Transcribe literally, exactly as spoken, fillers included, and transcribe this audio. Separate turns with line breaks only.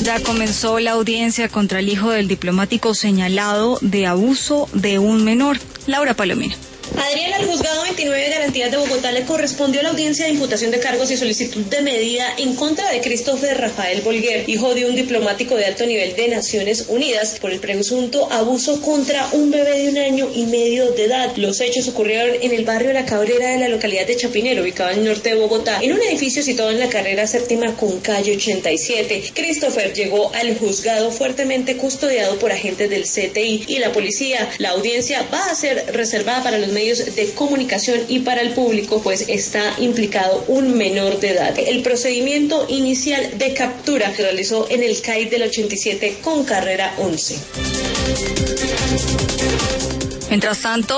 Ya comenzó la audiencia contra el hijo del diplomático señalado de abuso de un menor. Laura Palomino.
Adrián, al juzgado veintinueve de Garantías de Bogotá le correspondió la audiencia de imputación de cargos y solicitud de medida en contra de Christopher Rafael Bolguer, hijo de un diplomático de alto nivel de Naciones Unidas, por el presunto abuso contra un bebé de un año y medio de edad. Los hechos ocurrieron en el barrio La Cabrera de la localidad de Chapinero, ubicado en el norte de Bogotá, en un edificio situado en la carrera séptima con calle ochenta y siete. Christopher llegó al juzgado fuertemente custodiado por agentes del C T I y la policía. La audiencia va a ser reservada para los medios de comunicación y para el público, pues está implicado un menor de edad. El procedimiento inicial de captura se realizó en el C A I del ochenta y siete con carrera once.
Mientras tanto,